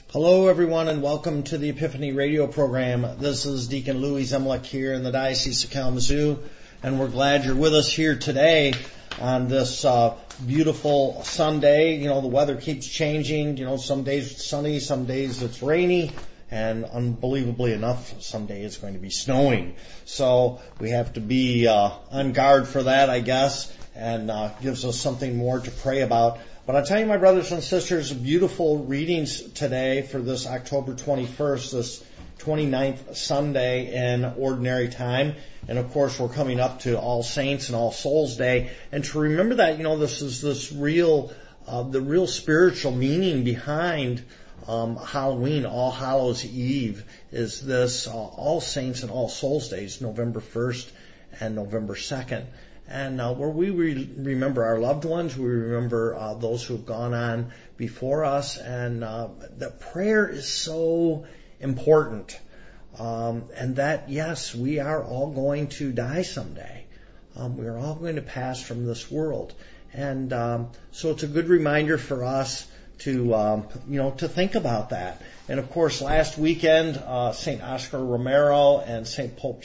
Hello, everyone, and welcome to the Epiphany Radio program. This is Deacon Louis Zemlich here in the Diocese of Kalamazoo, and we're glad you're with us here today on this beautiful Sunday. You know, the weather keeps changing. You know, some days it's sunny, some days it's rainy, and unbelievably enough, someday it's going to be snowing. So we have to be on guard for that, I guess, and gives us something more to pray about. But I'll tell you, my brothers and sisters, beautiful readings today for this October 21st, this 29th Sunday in Ordinary Time. And of course, we're coming up to All Saints and All Souls Day. And to remember that, you know, this is the real spiritual meaning behind Halloween, All Hallows Eve, is this All Saints and All Souls Days, November 1st and November 2nd. And where we remember our loved ones, we remember those who have gone on before us, and that prayer is so important. And that, yes, we are all going to die someday. We are all going to pass from this world. And so it's a good reminder for us to, to think about that. And of course, last weekend, St. Oscar Romero and St. Pope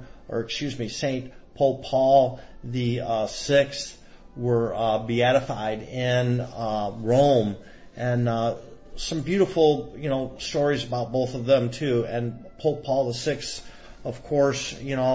Paul the Sixth were beatified in Rome, and some beautiful, stories about both of them too. And Pope Paul VI, of course,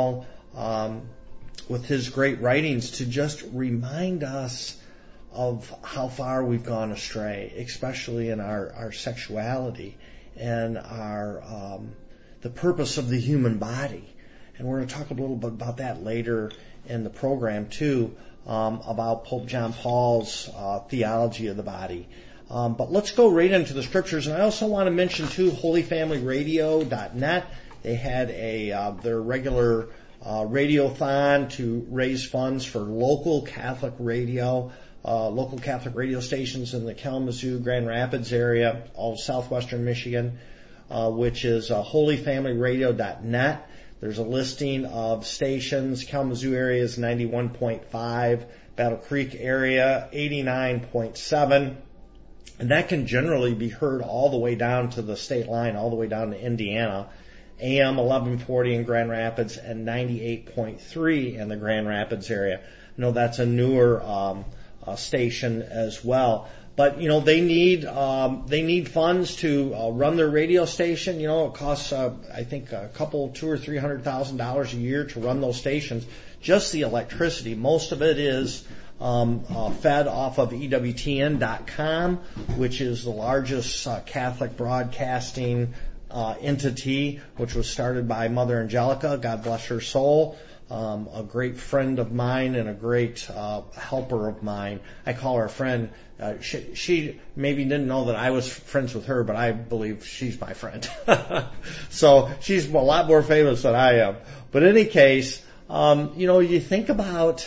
with his great writings, to just remind us of how far we've gone astray, especially in our sexuality and our the purpose of the human body. And we're going to talk a little bit about that later in the program too, about Pope John Paul's theology of the body. But let's go right into the scriptures. And I also want to mention too, holyfamilyradio.net. They had their regular radiothon to raise funds for local Catholic radio stations in the Kalamazoo, Grand Rapids area, all southwestern Michigan, which is holyfamilyradio.net. There's a listing of stations. Kalamazoo area is 91.5, Battle Creek area 89.7, and that can generally be heard all the way down to the state line, all the way down to Indiana. AM 1140 in Grand Rapids and 98.3 in the Grand Rapids area. I know that's a newer station as well. But, they need funds to run their radio station. It costs, I think, $200,000 or $300,000 a year to run those stations. Just the electricity. Most of it is fed off of EWTN.com, which is the largest Catholic broadcasting entity, which was started by Mother Angelica, God bless her soul. A great friend of mine and a great helper of mine. I call her a friend. She maybe didn't know that I was friends with her, but I believe she's my friend. So she's a lot more famous than I am. But in any case, you think about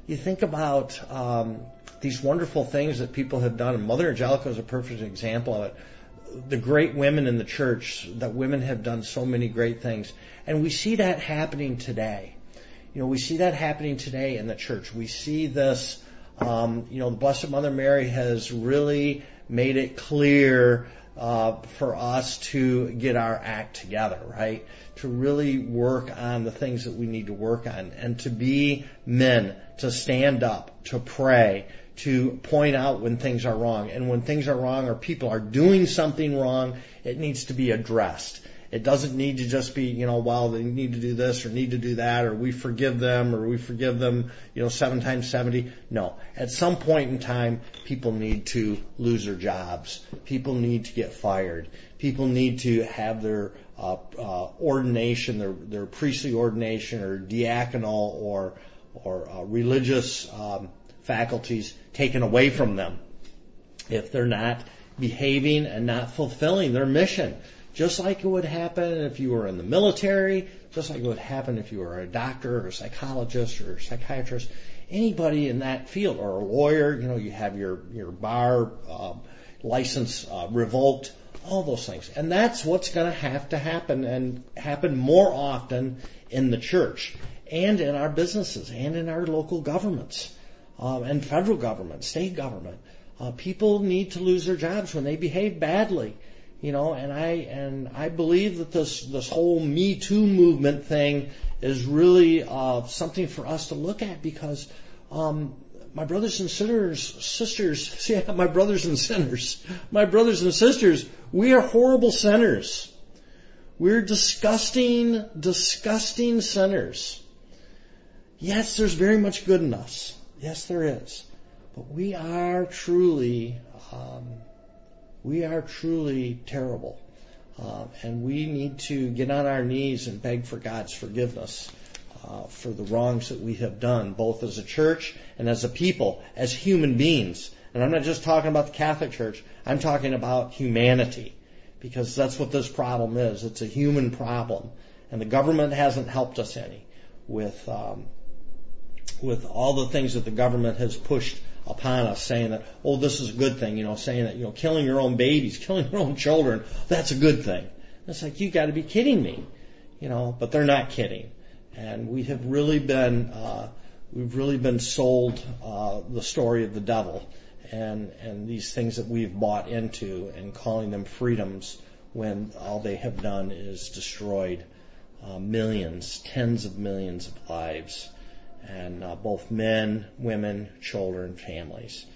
these wonderful things that people have done, and Mother Angelica is a perfect example of it. The great women in the church, that women have done so many great things, and we see that happening today. We see that happening today in the church. We see this, the Blessed Mother Mary has really made it clear for us to get our act together, right? To really work on the things that we need to work on, and to be men, to stand up, to pray, to point out when things are wrong. And when things are wrong or people are doing something wrong, it needs to be addressed. It doesn't need to just be, they need to do this or need to do that, or we forgive them 7 times 70. No. At some point in time, people need to lose their jobs. People need to get fired. People need to have their ordination, their priestly ordination or diaconal or religious faculties taken away from them if they're not behaving and not fulfilling their mission. Just like it would happen if you were in the military, just like it would happen if you were a doctor or a psychologist or a psychiatrist, anybody in that field, or a lawyer, you have your bar license revoked, all those things. And that's what's going to happen, and happen more often in the church and in our businesses and in our local governments and federal government, state government. People need to lose their jobs when they behave badly. And I believe that this whole Me Too movement thing is really something for us to look at, because my brothers and sisters, my brothers and sisters, we are horrible sinners. We're disgusting, disgusting sinners. Yes, there's very much good in us. Yes, there is. But we are truly terrible. And we need to get on our knees and beg for God's forgiveness for the wrongs that we have done, both as a church and as a people, as human beings. And I'm not just talking about the Catholic Church. I'm talking about humanity, because that's what this problem is. It's a human problem. And the government hasn't helped us any with all the things that the government has pushed upon us, saying that, this is a good thing, saying that, killing your own babies, killing your own children, that's a good thing. It's like, you got to be kidding me, but they're not kidding. And we have really been, sold the story of the devil and these things that we've bought into, and calling them freedoms when all they have done is destroyed millions, tens of millions of lives, and both men, women, children, families,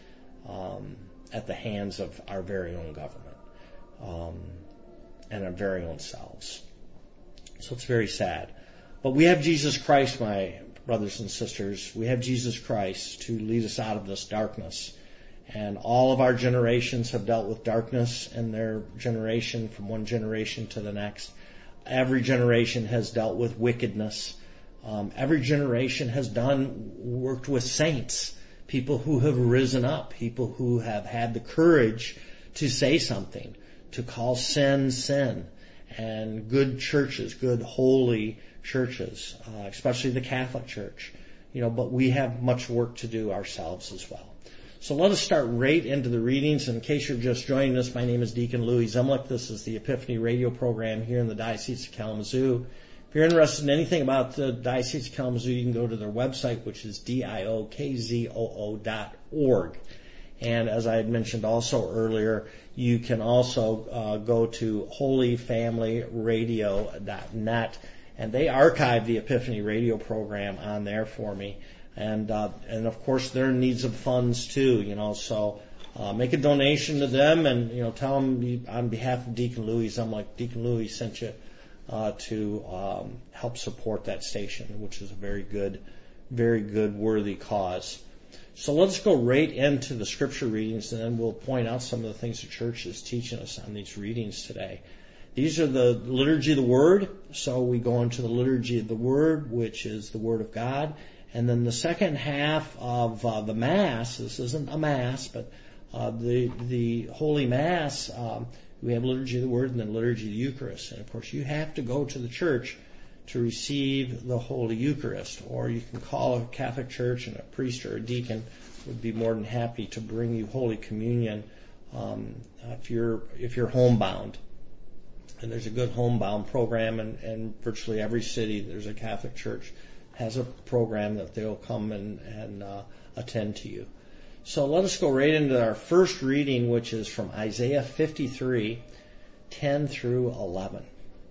at the hands of our very own government and our very own selves. So it's very sad. But we have Jesus Christ, my brothers and sisters. We have Jesus Christ to lead us out of this darkness. And all of our generations have dealt with darkness in their generation, from one generation to the next. Every generation has dealt with wickedness. Every generation has worked with saints, people who have risen up, people who have had the courage to say something, to call sin, sin, and good churches, good holy churches, especially the Catholic Church. But we have much work to do ourselves as well. So let us start right into the readings. In case you're just joining us, my name is Deacon Louis Zemlich. This is the Epiphany radio program here in the Diocese of Kalamazoo. If you're interested in anything about the Diocese of Kalamazoo, you can go to their website, which is diokzoo.org. And as I had mentioned also earlier, you can also go to holyfamilyradio.net, and they archive the Epiphany radio program on there for me. And of course, their needs of funds too, so make a donation to them, and, tell them on behalf of Deacon Louis, Deacon Louis sent you to help support that station, which is a very good, worthy cause. So let's go right into the scripture readings, and then we'll point out some of the things the church is teaching us on these readings today. These are the liturgy of the Word, so we go into the liturgy of the Word, which is the Word of God. And then the second half of the Mass, this isn't a Mass, but the Holy Mass, we have liturgy of the Word and then liturgy of the Eucharist. And of course, you have to go to the church to receive the Holy Eucharist, or you can call a Catholic church, and a priest or a deacon would be more than happy to bring you Holy Communion if you're homebound. And there's a good homebound program, and virtually every city there's a Catholic church has a program that they'll come and attend to you. So let us go right into our first reading, which is from Isaiah 53, 10 through 11.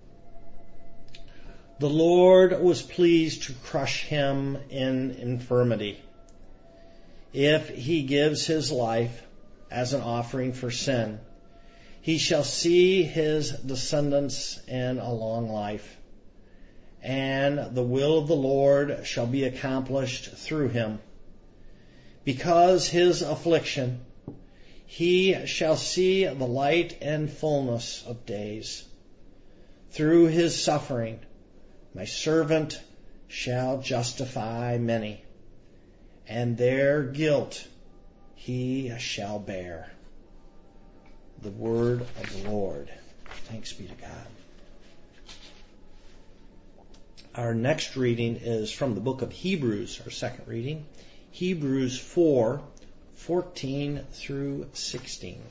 The Lord was pleased to crush him in infirmity. If he gives his life as an offering for sin, he shall see his descendants in a long life, and the will of the Lord shall be accomplished through him. Because his affliction, he shall see the light and fullness of days. Through his suffering, my servant shall justify many, and their guilt he shall bear. The word of the Lord. Thanks be to God. Our next reading is from the book of Hebrews, our second reading. Hebrews 4, 14 through 16.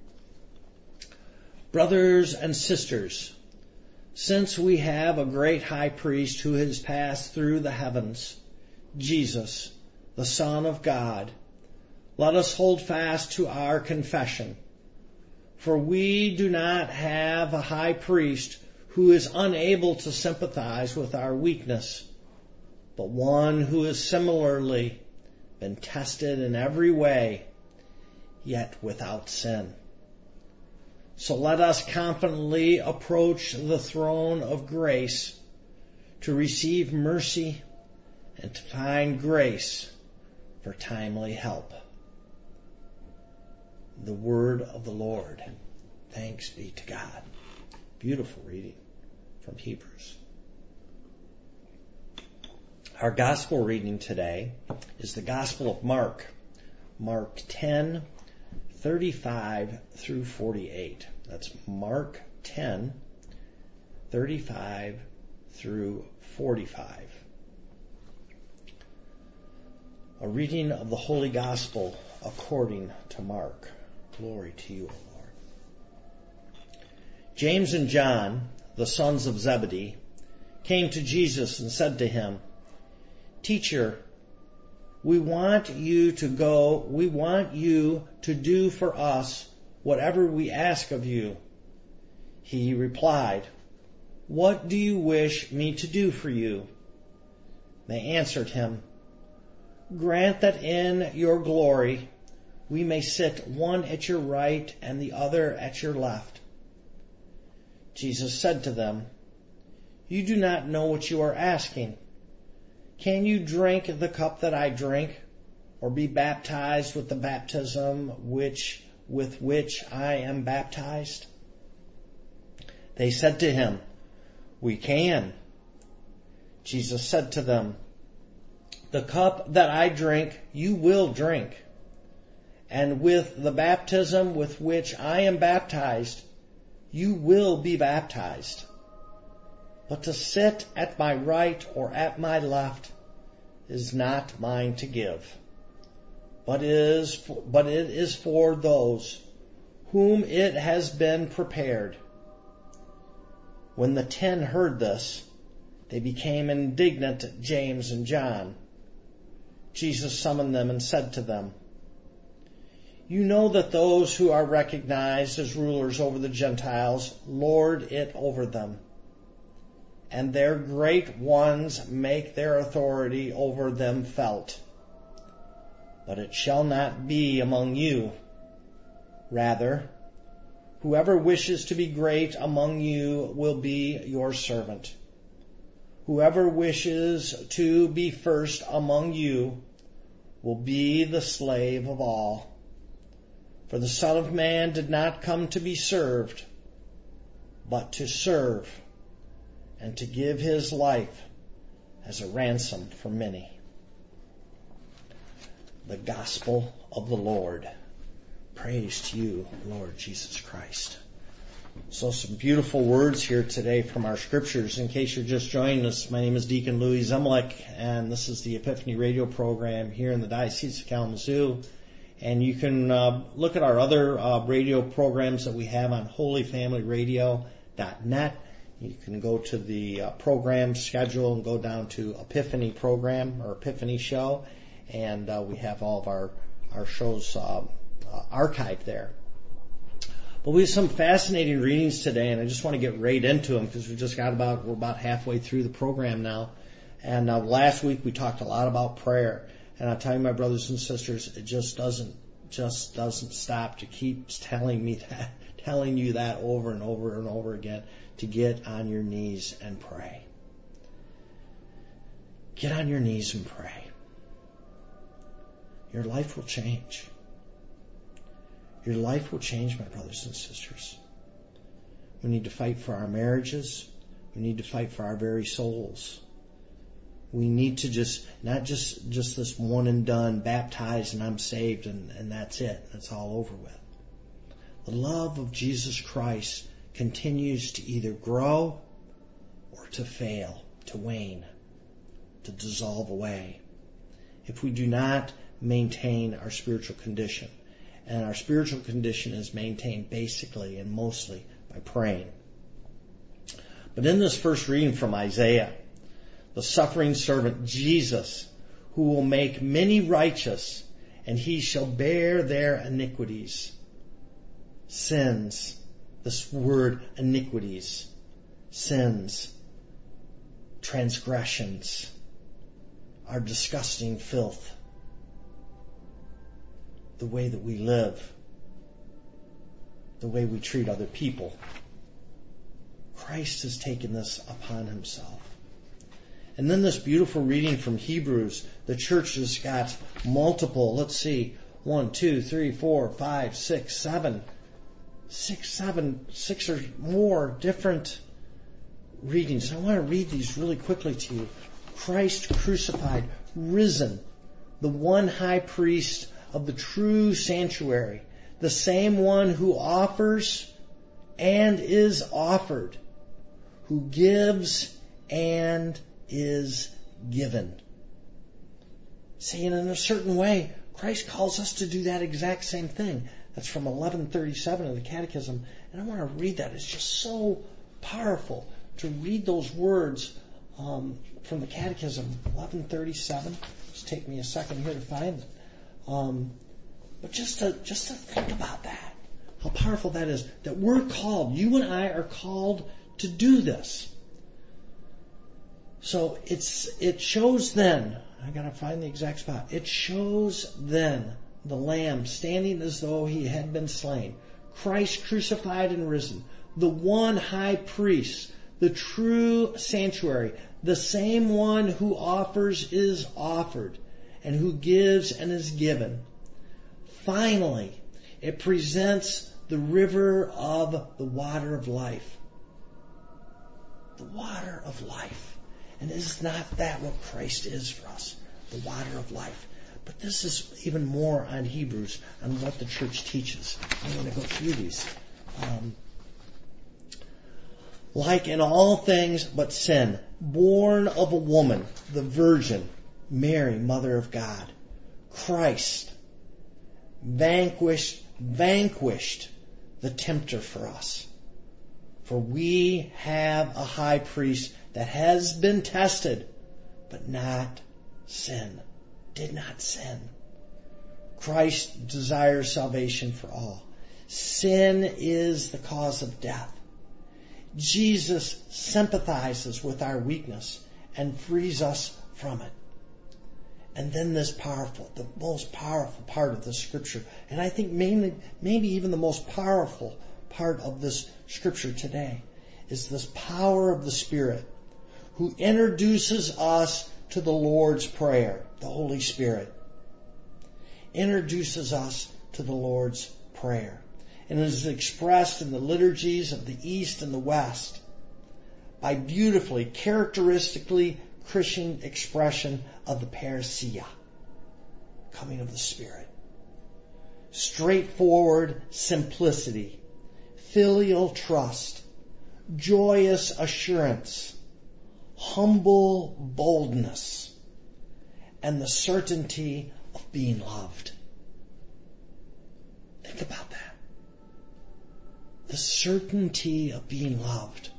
Brothers and sisters, since we have a great high priest who has passed through the heavens, Jesus, the Son of God, let us hold fast to our confession. For we do not have a high priest who is unable to sympathize with our weakness, but one who has similarly been tested in every way, yet without sin. So let us confidently approach the throne of grace to receive mercy and to find grace for timely help. The word of the Lord. Thanks be to God. Beautiful reading from Hebrews. Our gospel reading today is the Gospel of Mark. Mark 10, 35 through 48. That's Mark 10, 35 through 45. A reading of the Holy Gospel according to Mark. Glory to you, O Lord. James and John, the sons of Zebedee, came to Jesus and said to him, Teacher, we want you to do for us whatever we ask of you. He replied, What do you wish me to do for you? They answered him, Grant that in your glory we may sit one at your right and the other at your left. Jesus said to them, You do not know what you are asking. Can you drink the cup that I drink, or be baptized with the baptism with which I am baptized? They said to him, We can. Jesus said to them, The cup that I drink, you will drink. And with the baptism with which I am baptized, you will be baptized. But to sit at my right or at my left is not mine to give, but it is for those whom it has been prepared. When the 10 heard this, they became indignant at James and John. Jesus summoned them and said to them, You know that those who are recognized as rulers over the Gentiles lord it over them, and their great ones make their authority over them felt. But it shall not be among you. Rather, whoever wishes to be great among you will be your servant. Whoever wishes to be first among you will be the slave of all. For the Son of Man did not come to be served, but to serve, and to give his life as a ransom for many. The Gospel of the Lord. Praise to you, Lord Jesus Christ. So some beautiful words here today from our scriptures. In case you're just joining us, my name is Deacon Louis Zemlich, and this is the Epiphany radio program here in the Diocese of Kalamazoo. And you can look at our other radio programs that we have on holyfamilyradio.net. You can go to the program schedule and go down to Epiphany program or Epiphany show, and we have all of our shows archived there. But we have some fascinating readings today, and I just want to get right into them because we're about halfway through the program now. And last week we talked a lot about prayer. And I tell you, my brothers and sisters, it just doesn't stop to keep telling you that over and over and over again, to get on your knees and pray. Get on your knees and pray. Your life will change. Your life will change, my brothers and sisters. We need to fight for our marriages. We need to fight for our very souls. We need to not just this one and done, baptized and I'm saved and that's it. That's all over with. The love of Jesus Christ continues to either grow or to fail, to wane, to dissolve away, if we do not maintain our spiritual condition. And our spiritual condition is maintained basically and mostly by praying. But in this first reading from Isaiah, the suffering servant Jesus, who will make many righteous, and he shall bear their iniquities. sins. This word iniquities, sins, transgressions, our disgusting filth, the way that we live, the way we treat other people. Christ has taken this upon himself. And then this beautiful reading from Hebrews, the church has got multiple, let's see, 1, 2, 3, 4, 5, 6, 7, 6 or more different readings. I want to read these really quickly to you. Christ crucified, risen, the one high priest of the true sanctuary, the same one who offers and is offered, who gives and is given. See, and in a certain way, Christ calls us to do that exact same thing. That's from 1137 of the Catechism. And I want to read that. It's just so powerful to read those words from the Catechism, 1137. Just take me a second here to find it. But just to think about that, how powerful that is, that we're called, you and I are called to do this. So it shows then, I gotta find the exact spot, it shows then the Lamb standing as though he had been slain, Christ crucified and risen, the one high priest, the true sanctuary, the same one who offers is offered, and who gives and is given. Finally, it presents the river of the water of life. The water of life. And is not that what Christ is for us? The water of life. But this is even more on Hebrews, on what the church teaches. I'm going to go through these. Like in all things but sin, born of a woman, the Virgin, Mary, Mother of God, Christ, vanquished the tempter for us. For we have a high priest that has been tested, but not sin. Did not sin. Christ desires salvation for all. Sin is the cause of death. Jesus sympathizes with our weakness and frees us from it. And then this powerful, the most powerful part of this scripture, and I think maybe even the most powerful part of this scripture today, is this power of the Spirit who introduces us to the Lord's Prayer. The Holy Spirit introduces us to the Lord's Prayer. And it is expressed in the liturgies of the East and the West by beautifully, characteristically Christian expression of the parousia, coming of the Spirit. Straightforward simplicity, filial trust, joyous assurance, humble boldness, and the certainty of being loved. Think about that. The certainty of being loved.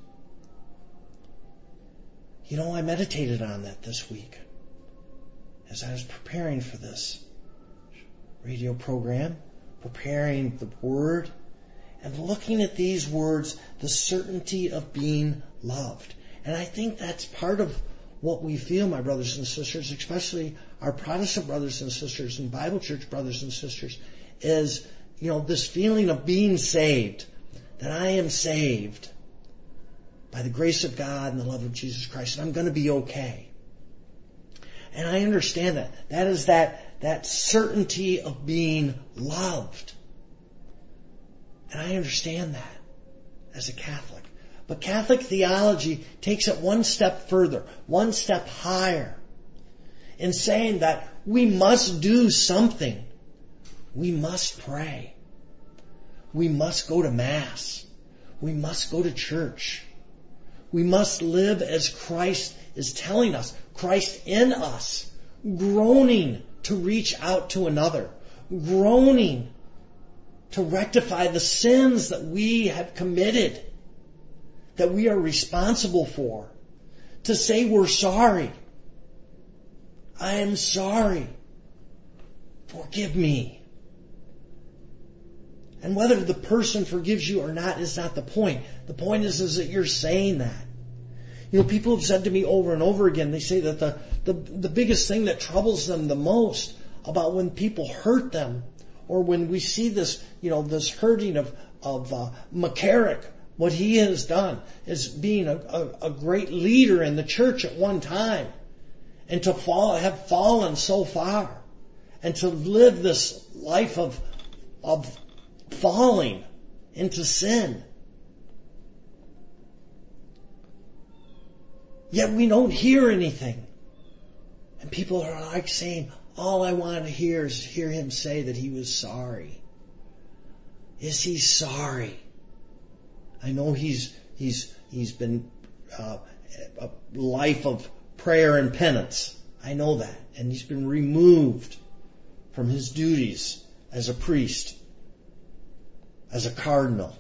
You know, I meditated on that this week as I was preparing for this radio program, preparing the Word, and looking at these words, the certainty of being loved. And I think that's part of what we feel, my brothers and sisters, especially our Protestant brothers and sisters and Bible church brothers and sisters, is, this feeling of being saved, that I am saved by the grace of God and the love of Jesus Christ, and I'm going to be okay. And I understand that. That is that certainty of being loved. And I understand that as a Catholic. But Catholic theology takes it one step further, one step higher, in saying that we must do something. We must pray. We must go to Mass. We must go to church. We must live as Christ is telling us, Christ in us, groaning to reach out to another, groaning to rectify the sins that we have committed, that we are responsible for, to say we're sorry. I am sorry. Forgive me. And whether the person forgives you or not is not the point. The point is that you're saying that. You know, people have said to me over and over again, they say that the biggest thing that troubles them the most about when people hurt them, or when we see this, you know, this hurting of McCarrick, what he has done is being a great leader in the church at one time, and to have fallen so far, and to live this life of falling into sin. Yet we don't hear anything. And people are like saying, all I want to hear is hear him say that he was sorry. Is he sorry? I know he's been a life of prayer and penance. I know that. And he's been removed from his duties as a priest, as a cardinal.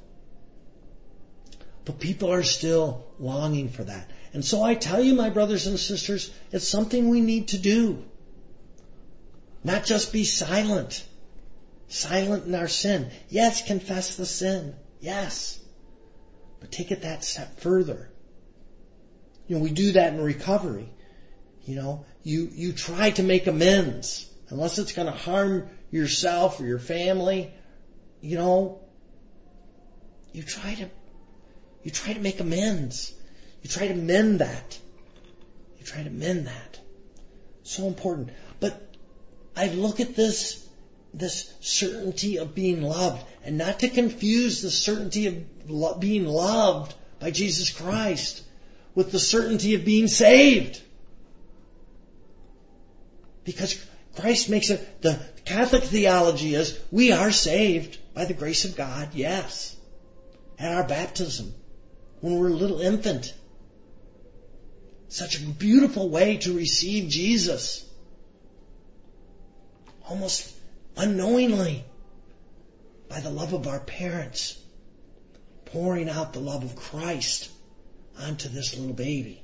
But people are still longing for that. And so I tell you, my brothers and sisters, it's something we need to do. Not just be silent. Silent in our sin. Yes, confess the sin. Yes. But take it that step further. You know, we do that in recovery. You know, you try to make amends. Unless it's going to harm yourself or your family, you know, you try to make amends. You try to mend that. You try to mend that. So important. But I look at this certainty of being loved, and not to confuse the certainty of being loved by Jesus Christ with the certainty of being saved. Because Christ makes it, the Catholic theology is, we are saved by the grace of God, yes. At our baptism, when we're a little infant. Such a beautiful way to receive Jesus. Almost unknowingly, by the love of our parents, pouring out the love of Christ onto this little baby.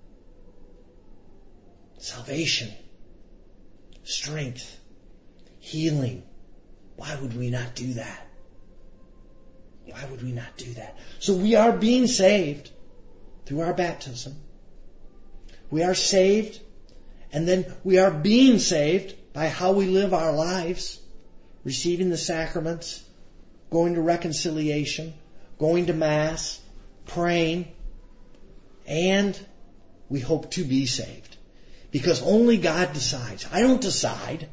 Salvation, strength, healing. Why would we not do that? Why would we not do that? So we are being saved through our baptism. We are saved, and then we are being saved by how we live our lives, receiving the sacraments, going to reconciliation, going to Mass, praying, and we hope to be saved. Because only God decides. I don't decide.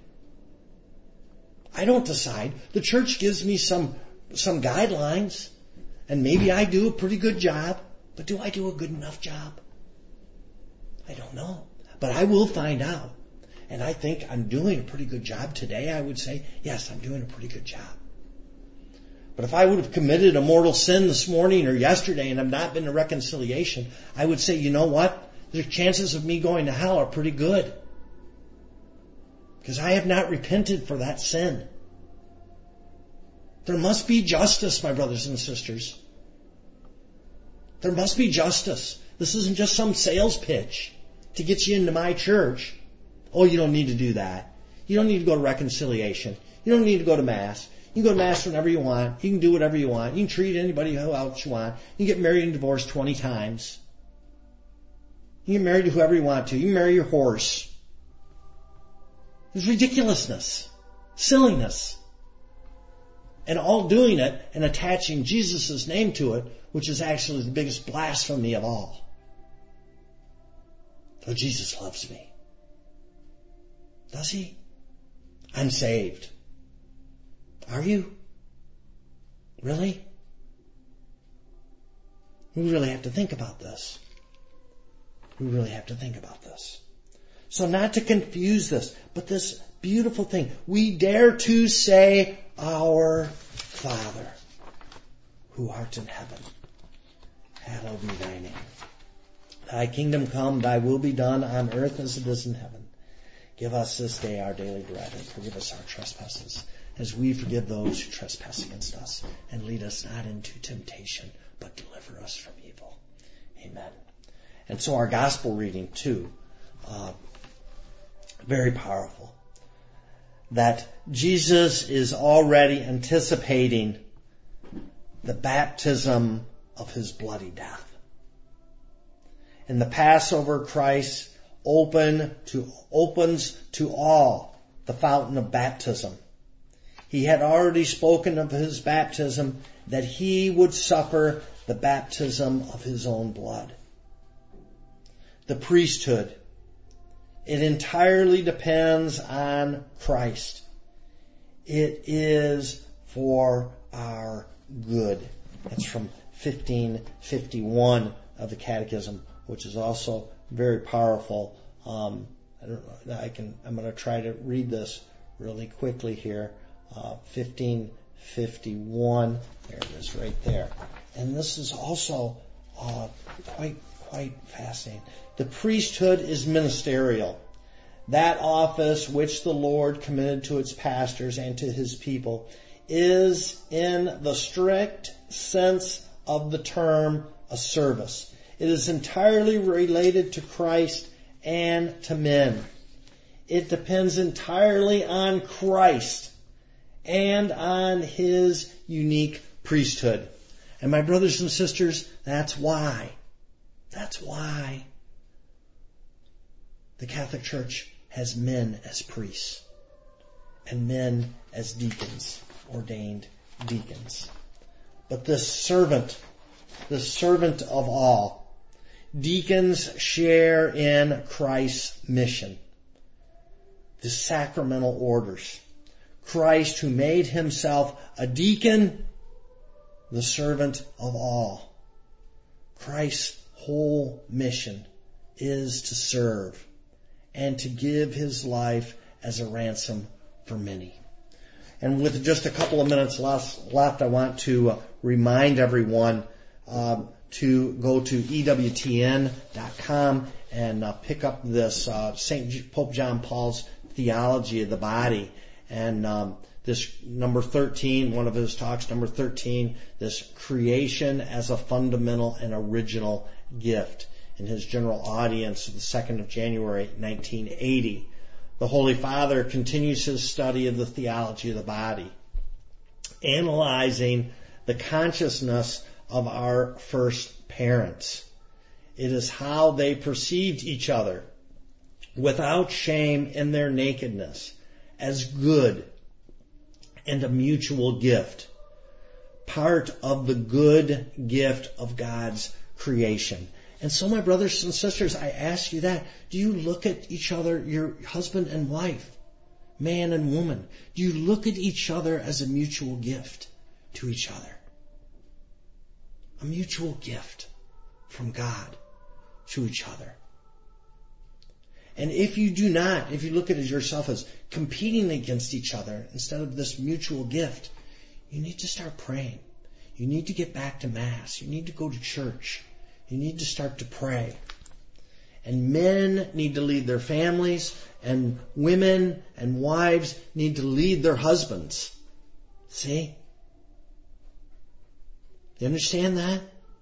The church gives me some guidelines, and maybe I do a pretty good job, but do I do a good enough job? I don't know. But I will find out. And I think I'm doing a pretty good job today. I would say, yes, I'm doing a pretty good job. But if I would have committed a mortal sin this morning or yesterday and have not been to reconciliation, I would say, you know what? The chances of me going to hell are pretty good. Because I have not repented for that sin. There must be justice, my brothers and sisters. There must be justice. This isn't just some sales pitch to get you into my church. Oh, you don't need to do that. You don't need to go to reconciliation. You don't need to go to Mass. You can go to Mass whenever you want. You can do whatever you want. You can treat anybody else you want. You can get married and divorced 20 times. You can get married to whoever you want to. You can marry your horse. There's ridiculousness, silliness, and all doing it and attaching Jesus' name to it, which is actually the biggest blasphemy of all. Oh, Jesus loves me. Does he? I'm saved. Are you? Really? We really have to think about this. So not to confuse this, but this beautiful thing. We dare to say, Our Father, who art in heaven, hallowed be thy name. Thy kingdom come, thy will be done on earth as it is in heaven. Give us this day our daily bread, and forgive us our trespasses, as we forgive those who trespass against us. And lead us not into temptation, but deliver us from evil. Amen. And so our gospel reading, too, very powerful. That Jesus is already anticipating the baptism of his bloody death. In the Passover, Christ opens to all the fountain of baptism. He had already spoken of his baptism, that he would suffer the baptism of his own blood. The priesthood, it entirely depends on Christ. It is for our good. That's from 1551 of the Catechism, which is also very powerful. I'm going to try to read this really quickly here. 1551. There it is, right there. And this is also quite fascinating. The priesthood is ministerial. That office which the Lord committed to its pastors and to his people is, in the strict sense of the term, a service. It is entirely related to Christ and to men. It depends entirely on Christ and on his unique priesthood. And my brothers and sisters, that's why the Catholic Church has men as priests and men as deacons, ordained deacons. But this servant of all, deacons share in Christ's mission, the sacramental orders. Christ, who made himself a deacon, the servant of all. Christ's whole mission is to serve and to give his life as a ransom for many. And with just a couple of minutes left, I want to remind everyone to go to EWTN.com and pick up this Pope John Paul's Theology of the Body. And this number 13, one of his talks, number 13, this creation as a fundamental and original gift, in his general audience of the 2nd of January, 1980. The Holy Father continues his study of the theology of the body, analyzing the consciousness of our first parents. It is how they perceived each other without shame in their nakedness, as good and a mutual gift, part of the good gift of God's creation. And so, my brothers and sisters, I ask you that. Do you look at each other, your husband and wife, man and woman? Do you look at each other as a mutual gift to each other? A mutual gift from God to each other. And if you do not, if you look at yourself as competing against each other instead of this mutual gift, you need to start praying. You need to get back to Mass. You need to go to church. You need to start to pray. And men need to lead their families, and women and wives need to lead their husbands. See? You understand that?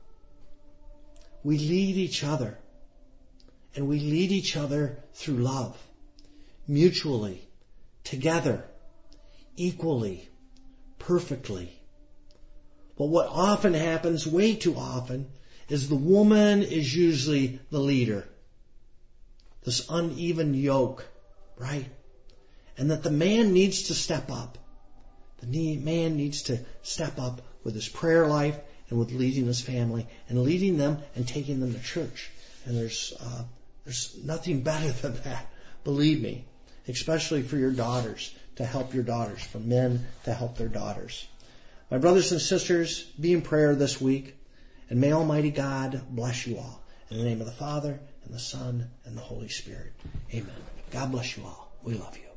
We lead each other. And we lead each other through love, mutually, together, equally, perfectly. But what often happens, way too often, is the woman is usually the leader. This uneven yoke, right? And that the man needs to step up. The man needs to step up with his prayer life and with leading his family and leading them and taking them to church. And there's nothing better than that, believe me, especially for your daughters, to help your daughters, for men to help their daughters. My brothers and sisters, be in prayer this week, and may Almighty God bless you all. In the name of the Father, and the Son, and the Holy Spirit. Amen. God bless you all. We love you.